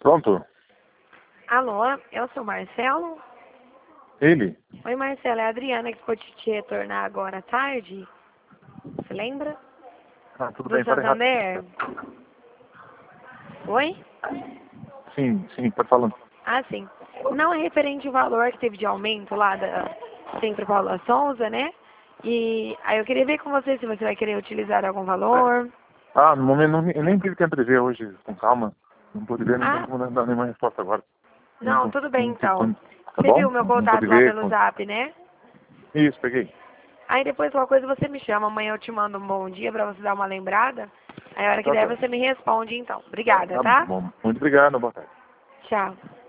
Pronto? Alô, eu sou o Marcelo. Ele? Oi, Marcelo, é a Adriana que ficou de te retornar agora à tarde. Você lembra? Ah, tudo Do bem, pode Santander. Oi? Sim, pode falar. Ah, sim. Não é referente ao valor que teve de aumento lá da Centro Paula Souza, né? E aí eu queria ver com você se você vai querer utilizar algum valor. Ah, no momento eu nem tive tempo de ver hoje, com calma. Não pude ver, não Ah, tenho como dar nenhuma resposta agora. não, tudo bem Não tive então. como. Tá Você bom? viu meu Não pude contato lá ver. pelo Zap, né? Isso, peguei. Aí depois qualquer coisa você me chama. Amanhã eu te mando um bom dia pra você dar uma lembrada. Aí a hora que Tá der certo. você me responde então. Obrigada, Tá tá? bom. Muito obrigado, boa tarde. Tchau.